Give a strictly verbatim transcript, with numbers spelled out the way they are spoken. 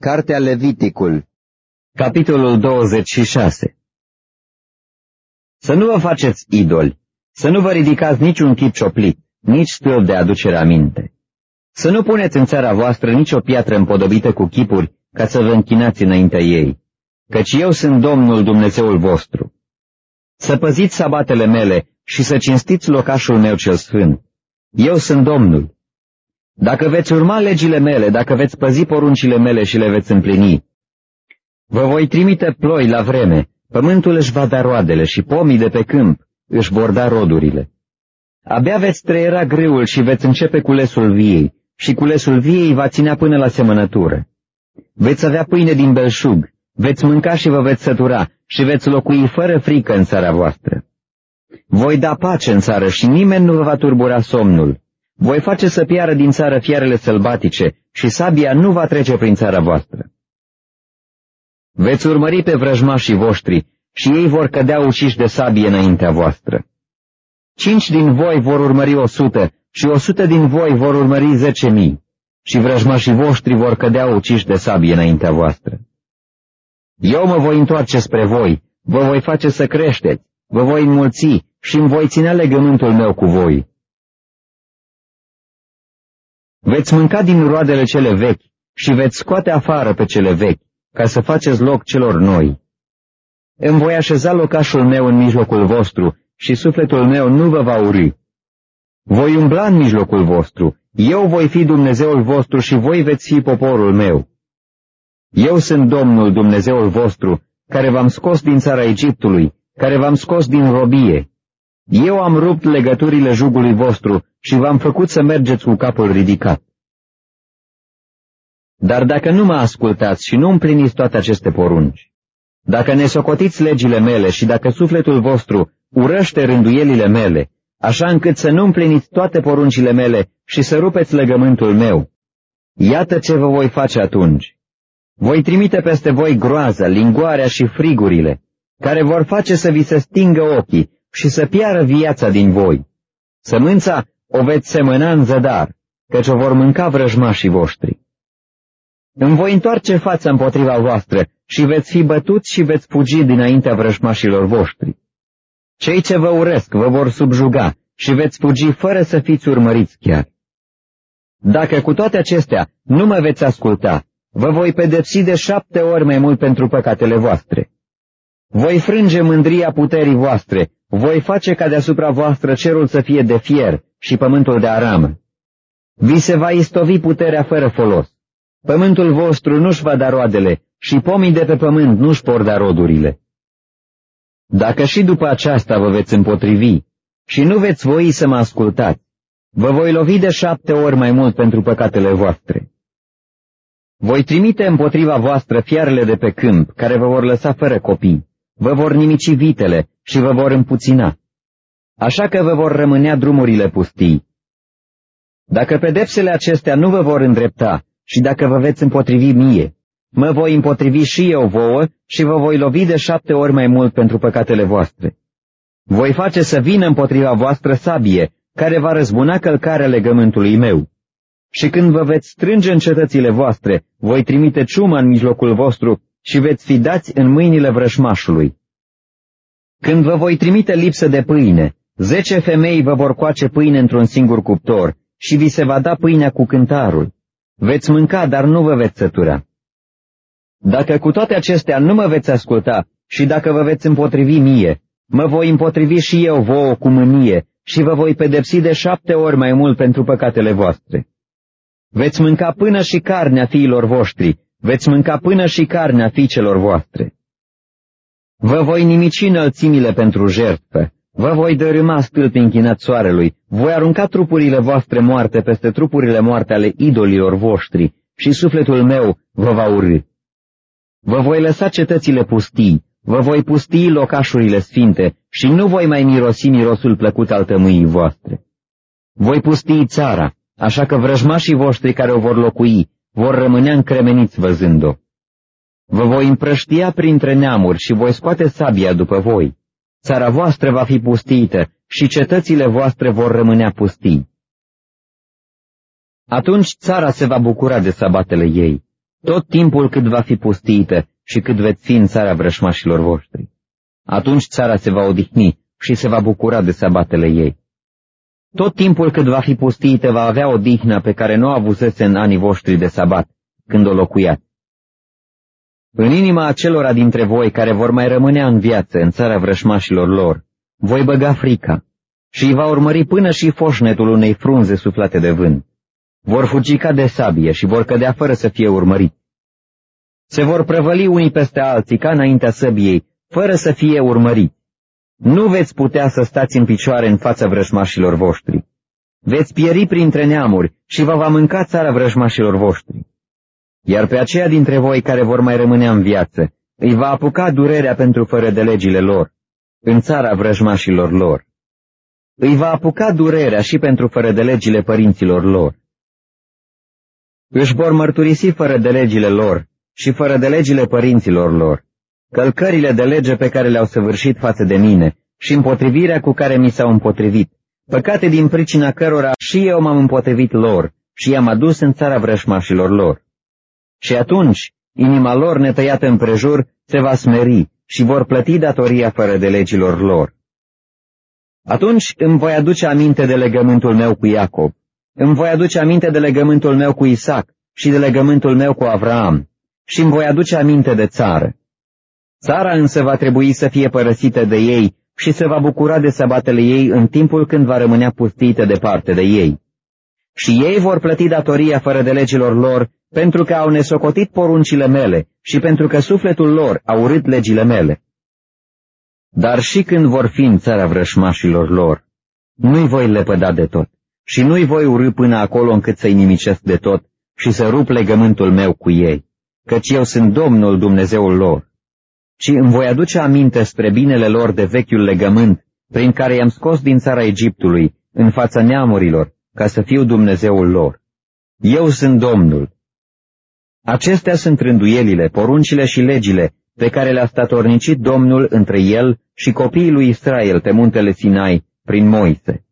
Cartea Leviticul, capitolul douăzeci și șase. Să nu vă faceți idoli, să nu vă ridicați niciun chip cioplit, nici stâlp de aducere aminte. Să nu puneți în țara voastră nicio piatră împodobită cu chipuri, ca să vă închinați înaintea ei, căci eu sunt Domnul Dumnezeul vostru. Să păziți sabatele mele și să cinstiți locașul meu cel sfânt. Eu sunt Domnul. Dacă veți urma legile mele, dacă veți păzi poruncile mele și le veți împlini, vă voi trimite ploi la vreme, pământul își va da roadele și pomii de pe câmp își vor da rodurile. Abia veți trăiera grâul și veți începe culesul viei, și culesul viei va ținea până la semănătură. Veți avea pâine din belșug, veți mânca și vă veți sătura și veți locui fără frică în țara voastră. Voi da pace în țară și nimeni nu vă va turbura somnul. Voi face să piară din țară fiarele sălbatice și sabia nu va trece prin țara voastră. Veți urmări pe vrăjmașii voștri și ei vor cădea uciși de sabie înaintea voastră. Cinci din voi vor urmări o sută și o sută din voi vor urmări zece mii și vrăjmașii voștri vor cădea uciși de sabie înaintea voastră. Eu mă voi întoarce spre voi, vă voi face să creșteți, vă voi înmulți și îmi voi ține legământul meu cu voi. Veți mânca din roadele cele vechi și veți scoate afară pe cele vechi, ca să faceți loc celor noi. Îmi voi așeza locașul meu în mijlocul vostru și sufletul meu nu vă va urî. Voi umbla în mijlocul vostru, eu voi fi Dumnezeul vostru și voi veți fi poporul meu. Eu sunt Domnul Dumnezeul vostru, care v-am scos din țara Egiptului, care v-am scos din robie. Eu am rupt legăturile jugului vostru și v-am făcut să mergeți cu capul ridicat. Dar dacă nu mă ascultați și nu împliniți toate aceste porunci, dacă nesocotiți legile mele și dacă sufletul vostru urăște rânduielile mele, așa încât să nu împliniți toate poruncile mele și să rupeți legământul meu, iată ce vă voi face atunci. Voi trimite peste voi groaza, lingoarea și frigurile, care vor face să vi se stingă ochii și să piară viața din voi. Sămânța o veți semăna în zădar, căci o vor mânca vrăjmașii voștri. Îmi voi întoarce fața împotriva voastră și veți fi bătuți și veți fugi dinaintea vrăjmașilor voștri. Cei ce vă urăsc vă vor subjuga și veți fugi fără să fiți urmăriți chiar. Dacă cu toate acestea nu mă veți asculta, vă voi pedepsi de șapte ori mai mult pentru păcatele voastre. Voi frânge mândria puterii voastre, voi face ca deasupra voastră cerul să fie de fier și pământul de aramă. Vi se va istovi puterea fără folos. Pământul vostru nu-și va da roadele și pomii de pe pământ nu-și vor da rodurile. Dacă și după aceasta vă veți împotrivi și nu veți voi să mă ascultați, vă voi lovi de șapte ori mai mult pentru păcatele voastre. Voi trimite împotriva voastră fiarele de pe câmp, care vă vor lăsa fără copii, vă vor nimici vitele și vă vor împuțina, așa că vă vor rămânea drumurile pustii. Dacă pedepsele acestea nu vă vor îndrepta și dacă vă veți împotrivi mie, mă voi împotrivi și eu vouă și vă voi lovi de șapte ori mai mult pentru păcatele voastre. Voi face să vină împotriva voastră sabie, care va răzbuna călcarea legământului meu. Și când vă veți strânge în cetățile voastre, voi trimite ciumă în mijlocul vostru și veți fi dați în mâinile vrășmașului. Când vă voi trimite lipsă de pâine, zece femei vă vor coace pâine într-un singur cuptor și vi se va da pâinea cu cântarul. Veți mânca, dar nu vă veți sătura. Dacă cu toate acestea nu mă veți asculta și dacă vă veți împotrivi mie, mă voi împotrivi și eu vouă cu mânie și vă voi pedepsi de șapte ori mai mult pentru păcatele voastre. Veți mânca până și carnea fiilor voștri, veți mânca până și carnea fiicelor voastre. Vă voi nimici înălțimile pentru jertfă, vă voi dărâma stâlpi închinați soarelui, voi arunca trupurile voastre moarte peste trupurile moarte ale idolilor voștri și sufletul meu vă va urâ. Vă voi lăsa cetățile pustii, vă voi pustii locașurile sfinte și nu voi mai mirosi mirosul plăcut al tămâii voastre. Voi pustii țara, așa că vrăjmașii voștri care o vor locui vor rămânea încremeniți văzând-o. Vă voi împrăștia printre neamuri și voi scoate sabia după voi. Țara voastră va fi pustită și cetățile voastre vor rămânea pustii. Atunci țara se va bucura de sabatele ei. tot timpul cât va fi pustiită și cât veți fi în țara vrășmașilor voștri. Atunci țara se va odihni și se va bucura de sabatele ei. Tot timpul cât va fi pustiită va avea odihna pe care nu o avusese în anii voștri de sabat, când o locuiați. În inima acelora dintre voi care vor mai rămânea în viață în țara vrășmașilor lor, voi băga frica și îi va urmări până și foșnetul unei frunze suflate de vânt. Vor fugi ca de sabie și vor cădea fără să fie urmăriți. Se vor prăvăli unii peste alții ca înaintea săbiei, fără să fie urmăriți. Nu veți putea să stați în picioare în fața vrăjmașilor voștri. Veți pieri printre neamuri și vă va mânca țara vrăjmașilor voștri. Iar pe aceia dintre voi care vor mai rămâne în viață, îi va apuca durerea pentru fără de legile lor, în țara vrăjmașilor lor. Îi va apuca durerea și pentru fără de legile părinților lor. Își vor mărturisi fără de legile lor și fără de legile părinților lor, călcările de lege pe care le-au săvârșit față de mine și împotrivirea cu care mi s-au împotrivit, păcate din pricina cărora și eu m-am împotrivit lor și i-am adus în țara vrășmașilor lor. Și atunci, inima lor netăiată împrejur se va smeri și vor plăti datoria fără de legilor lor. Atunci îmi voi aduce aminte de legământul meu cu Iacob, îmi voi aduce aminte de legământul meu cu Isaac și de legământul meu cu Avraam și îmi voi aduce aminte de țară. Țara însă va trebui să fie părăsită de ei și se va bucura de sabatele ei în timpul când va rămânea pustită departe de ei. Și ei vor plăti datoria fără de legilor lor, pentru că au nesocotit poruncile mele și pentru că sufletul lor a urât legile mele. Dar și când vor fi în țara vrășmașilor lor, nu-i voi lepăda de tot și nu-i voi urâ până acolo încât să-i nimicesc de tot și să rup legământul meu cu ei, căci eu sunt Domnul Dumnezeul lor. Și îmi voi aduce aminte spre binele lor de vechiul legământ, prin care i-am scos din țara Egiptului, în fața neamurilor, ca să fiu Dumnezeul lor. Eu sunt Domnul. Acestea sunt rânduielile, poruncile și legile pe care le-a statornicit Domnul între el și copiii lui Israel pe muntele Sinai, prin Moise.